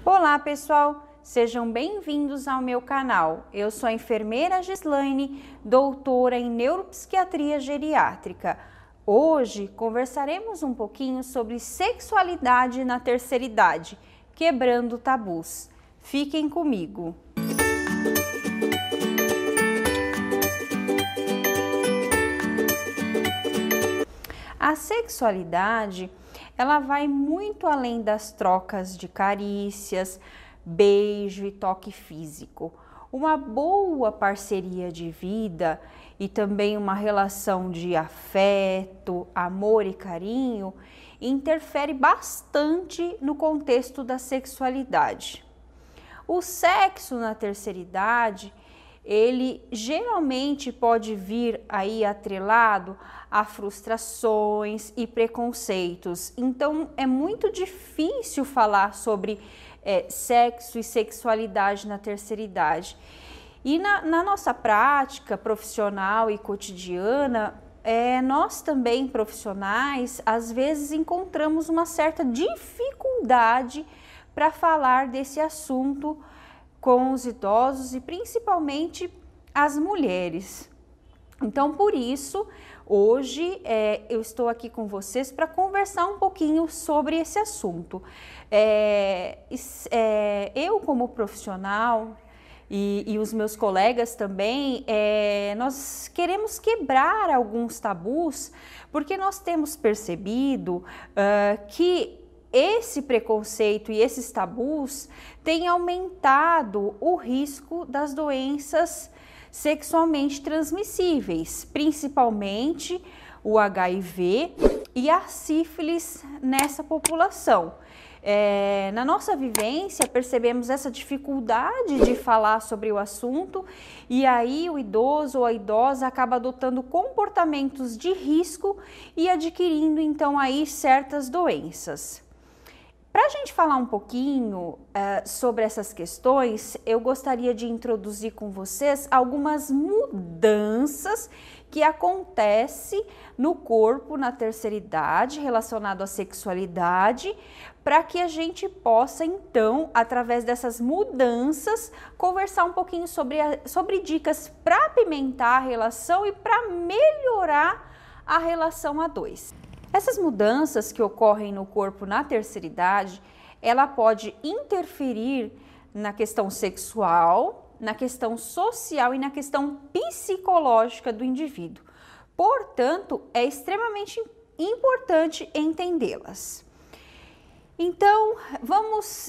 Olá pessoal, sejam bem-vindos ao meu canal. Eu sou a enfermeira Gislaine, doutora em neuropsiquiatria geriátrica. Hoje conversaremos um pouquinho sobre sexualidade na terceira idade, quebrando tabus. Fiquem comigo. A sexualidade, ela vai muito além das trocas de carícias, beijo e toque físico. Uma boa parceria de vida e também uma relação de afeto, amor e carinho interfere bastante no contexto da sexualidade. O sexo na terceira idade, ele geralmente pode vir aí atrelado a frustrações e preconceitos. Então é muito difícil falar sobre sexo e sexualidade na terceira idade. E na nossa prática profissional e cotidiana, nós também profissionais, às vezes encontramos uma certa dificuldade para falar desse assunto com os idosos e principalmente as mulheres. Então, por isso, hoje eu estou aqui com vocês para conversar um pouquinho sobre esse assunto. Eu, como profissional, e os meus colegas também, nós queremos quebrar alguns tabus, porque nós temos percebido que esse preconceito e esses tabus têm aumentado o risco das doenças sexualmente transmissíveis, principalmente o HIV e a sífilis nessa população. Na nossa vivência, percebemos essa dificuldade de falar sobre o assunto e aí o idoso ou a idosa acaba adotando comportamentos de risco e adquirindo então aí certas doenças. Para a gente falar um pouquinho sobre essas questões, eu gostaria de introduzir com vocês algumas mudanças que acontecem no corpo na terceira idade relacionado à sexualidade, para que a gente possa então, através dessas mudanças, conversar um pouquinho sobre dicas para apimentar a relação e para melhorar a relação a dois. Essas mudanças que ocorrem no corpo na terceira idade, ela pode interferir na questão sexual, na questão social e na questão psicológica do indivíduo. Portanto, é extremamente importante entendê-las. Então, vamos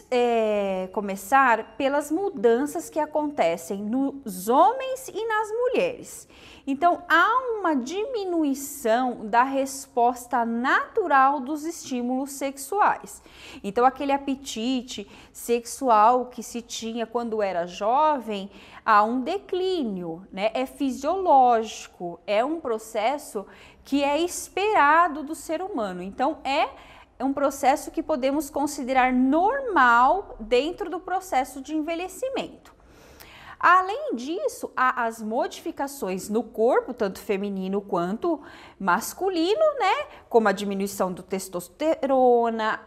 começar pelas mudanças que acontecem nos homens e nas mulheres. Então, há uma diminuição da resposta natural dos estímulos sexuais. Então, aquele apetite sexual que se tinha quando era jovem, há um declínio, né? É fisiológico, é um processo que é esperado do ser humano. Então, é um processo que podemos considerar normal dentro do processo de envelhecimento. Além disso, há as modificações no corpo, tanto feminino quanto masculino, né? Como a diminuição do testosterona,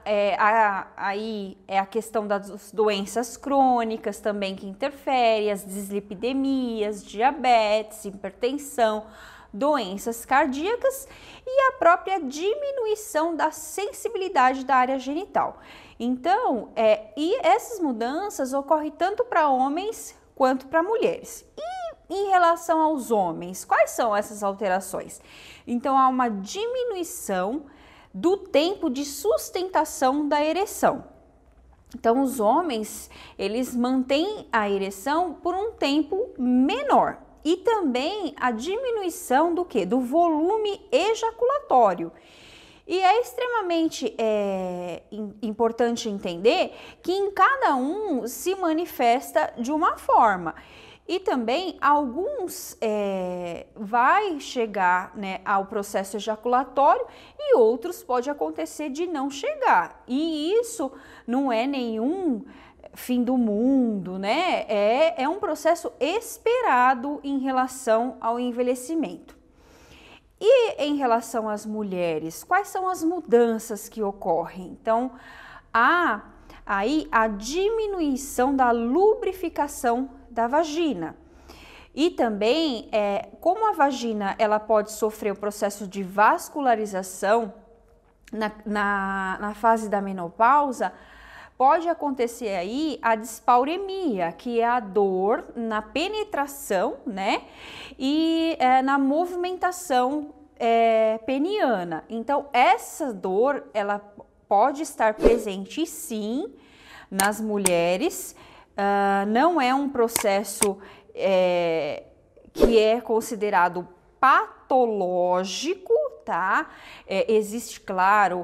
aí é a questão das doenças crônicas também que interferem, as dislipidemias, diabetes, hipertensão, doenças cardíacas e a própria diminuição da sensibilidade da área genital. Então, e essas mudanças ocorrem tanto para homens quanto para mulheres. E em relação aos homens, quais são essas alterações? Então, há uma diminuição do tempo de sustentação da ereção. Então, os homens, eles mantêm a ereção por um tempo menor. E também a diminuição do quê? Do volume ejaculatório. E é extremamente importante entender que em cada um se manifesta de uma forma. E também alguns vai chegar, né, ao processo ejaculatório e outros pode acontecer de não chegar. E isso não é nenhum fim do mundo, né? É um processo esperado em relação ao envelhecimento. E em relação às mulheres, quais são as mudanças que ocorrem? Então, há aí a diminuição da lubrificação da vagina. E também, como a vagina ela pode sofrer o processo de vascularização na fase da menopausa, pode acontecer aí a dispauremia, que é a dor na penetração, né? E na movimentação peniana. Então, essa dor, ela pode estar presente sim nas mulheres, não é um processo que é considerado patológico, tá? Existe, claro,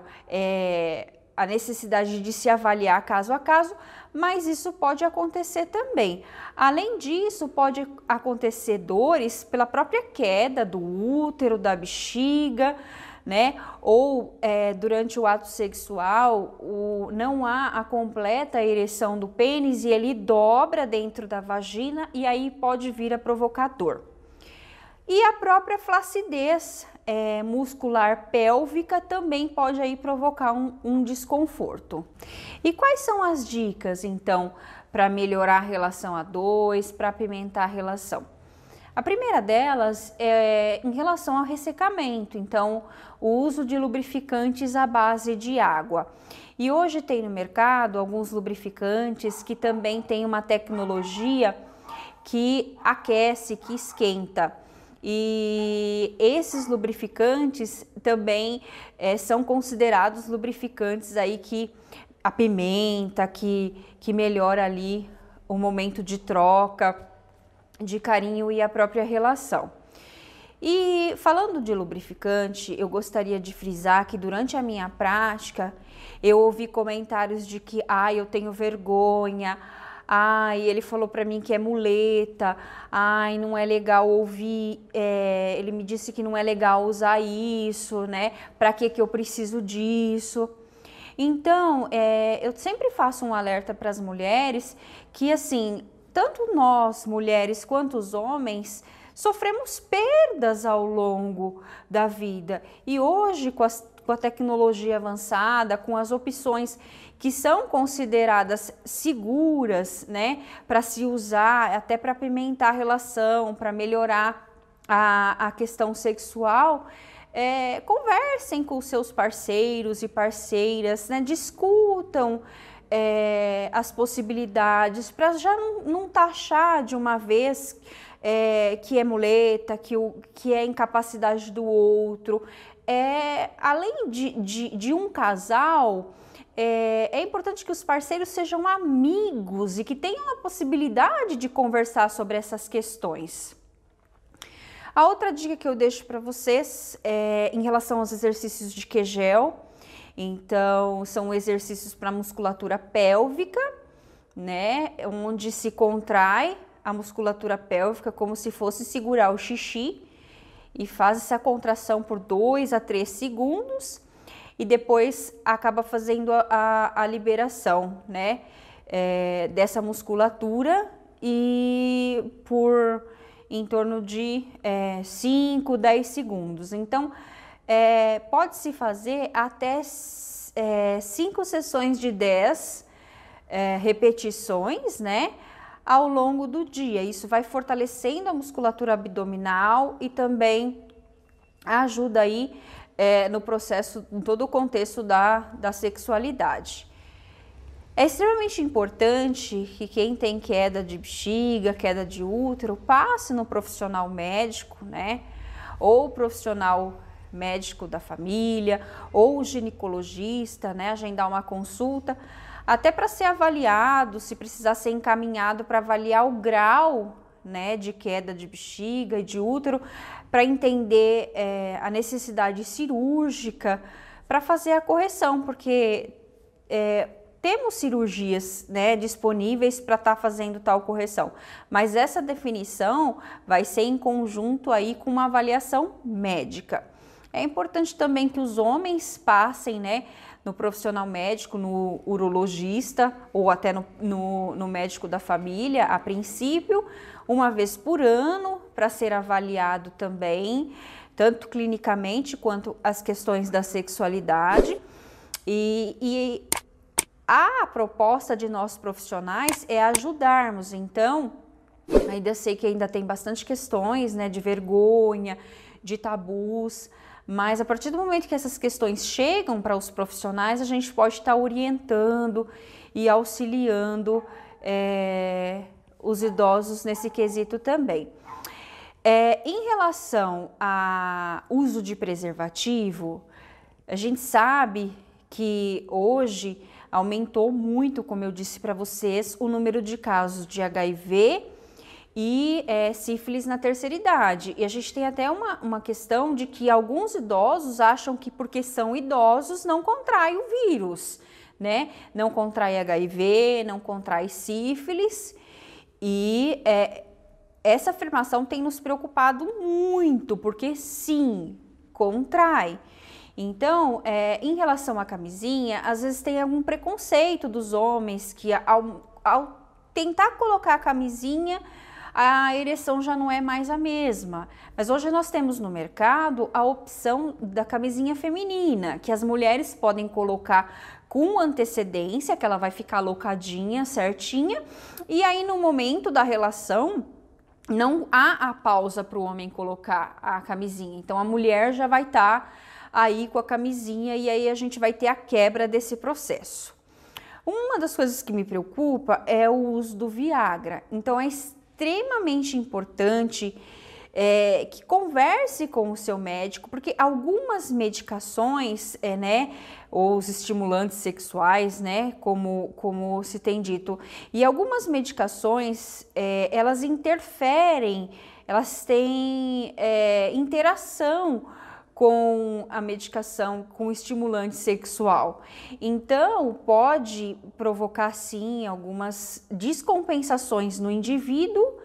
a necessidade de se avaliar caso a caso, mas isso pode acontecer também. Além disso, pode acontecer dores pela própria queda do útero, da bexiga, né? Ou durante o ato sexual, não há a completa ereção do pênis e ele dobra dentro da vagina e aí pode vir a provocar dor. E a própria flacidez muscular pélvica também pode aí provocar um desconforto. E quais são as dicas, então, para melhorar a relação a dois, para apimentar a relação? A primeira delas é em relação ao ressecamento, então o uso de lubrificantes à base de água. E hoje tem no mercado alguns lubrificantes que também têm uma tecnologia que aquece, que esquenta. E esses lubrificantes também são considerados lubrificantes aí que apimenta, que melhora ali o momento de troca, de carinho e a própria relação. E falando de lubrificante, eu gostaria de frisar que durante a minha prática eu ouvi comentários de que eu tenho vergonha, ele falou para mim que é muleta, não é legal ouvir, ele me disse que não é legal usar isso, né? Para que eu preciso disso? Então, eu sempre faço um alerta para as mulheres que, assim, tanto nós, mulheres, quanto os homens, sofremos perdas ao longo da vida. E hoje, com a tecnologia avançada, com as opções que são consideradas seguras, né, para se usar, até para apimentar a relação, para melhorar a questão sexual, conversem com seus parceiros e parceiras, né, discutam as possibilidades, para já não taxar de uma vez que é muleta, que é incapacidade do outro. Além de um casal, é importante que os parceiros sejam amigos e que tenham a possibilidade de conversar sobre essas questões. A outra dica que eu deixo para vocês é em relação aos exercícios de Kegel. Então, são exercícios para musculatura pélvica, né? Onde se contrai a musculatura pélvica como se fosse segurar o xixi e faz essa contração por 2 a 3 segundos e depois acaba fazendo a liberação, né? Dessa musculatura e por em torno de 5, 10 segundos. Então, pode-se fazer até 5 sessões de 10 repetições, né, ao longo do dia. Isso vai fortalecendo a musculatura abdominal e também ajuda aí no processo, em todo o contexto da sexualidade. É extremamente importante que quem tem queda de bexiga, queda de útero, passe no profissional médico, né, ou profissional médico da família ou ginecologista, né, agendar uma consulta, até para ser avaliado, se precisar ser encaminhado para avaliar o grau, né, de queda de bexiga e de útero, para entender a necessidade cirúrgica para fazer a correção, porque temos cirurgias, né, disponíveis para estar fazendo tal correção, mas essa definição vai ser em conjunto aí com uma avaliação médica. É importante também que os homens passem, né, no profissional médico, no urologista ou até no médico da família, a princípio, uma vez por ano, para ser avaliado também, tanto clinicamente quanto as questões da sexualidade. E a proposta de nós profissionais é ajudarmos. Então, ainda sei que ainda tem bastante questões, né, de vergonha, de tabus, mas a partir do momento que essas questões chegam para os profissionais, a gente pode estar orientando e auxiliando os idosos nesse quesito também. Em relação ao uso de preservativo, a gente sabe que hoje aumentou muito, como eu disse para vocês, o número de casos de HIV e sífilis na terceira idade. E a gente tem até uma questão de que alguns idosos acham que porque são idosos não contraem o vírus, né? Não contrai HIV, não contrai sífilis, e essa afirmação tem nos preocupado muito, porque sim, contrai. Então, em relação à camisinha, às vezes tem algum preconceito dos homens que ao tentar colocar a camisinha, a ereção já não é mais a mesma. Mas hoje nós temos no mercado a opção da camisinha feminina, que as mulheres podem colocar com antecedência, que ela vai ficar alocadinha, certinha, e aí no momento da relação não há a pausa para o homem colocar a camisinha. Então a mulher já vai estar aí com a camisinha e aí a gente vai ter a quebra desse processo. Uma das coisas que me preocupa é o uso do Viagra. Então é extremamente importante que converse com o seu médico, porque algumas medicações, ou os estimulantes sexuais, como se tem dito, e algumas medicações, elas interferem, elas têm interação com a medicação, com o estimulante sexual. Então, pode provocar, sim, algumas descompensações no indivíduo,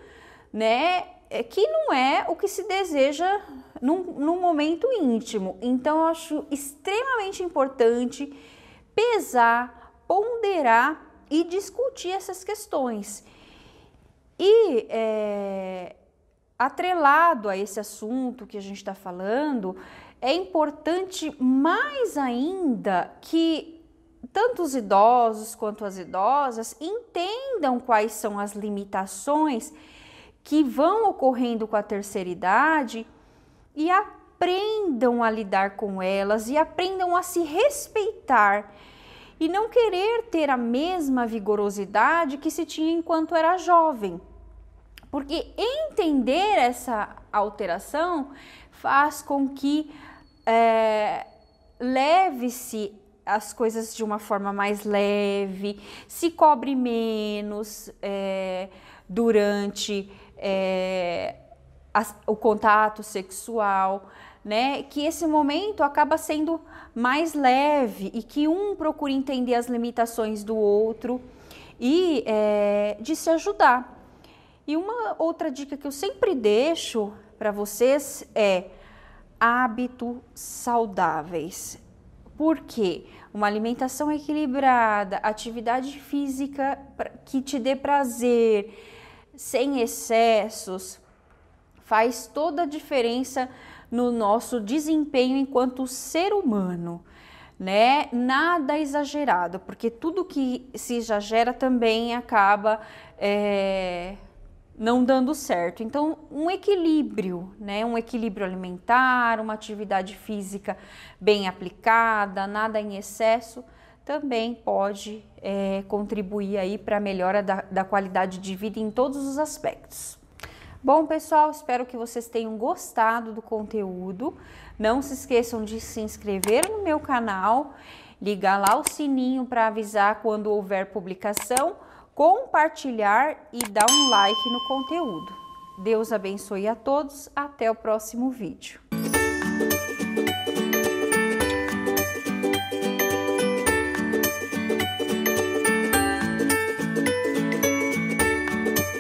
que não é o que se deseja num momento íntimo. Então, eu acho extremamente importante pesar, ponderar e discutir essas questões. E atrelado a esse assunto que a gente está falando, é importante mais ainda que tanto os idosos quanto as idosas entendam quais são as limitações que vão ocorrendo com a terceira idade e aprendam a lidar com elas e aprendam a se respeitar e não querer ter a mesma vigorosidade que se tinha enquanto era jovem. Porque entender essa alteração faz com que leve-se as coisas de uma forma mais leve, se cobre menos durante o contato sexual, que esse momento acaba sendo mais leve e que um procure entender as limitações do outro e de se ajudar. E uma outra dica que eu sempre deixo para vocês é hábitos saudáveis. Por quê? Uma alimentação equilibrada, atividade física que te dê prazer, sem excessos, faz toda a diferença no nosso desempenho enquanto ser humano, Nada exagerado, porque tudo que se exagera também acaba não dando certo. Então, um equilíbrio, um equilíbrio alimentar, uma atividade física bem aplicada, nada em excesso, também pode contribuir aí para a melhora da qualidade de vida em todos os aspectos. Bom, pessoal, espero que vocês tenham gostado do conteúdo. Não se esqueçam de se inscrever no meu canal, ligar lá o sininho para avisar quando houver publicação, compartilhar e dar um like no conteúdo. Deus abençoe a todos, até o próximo vídeo.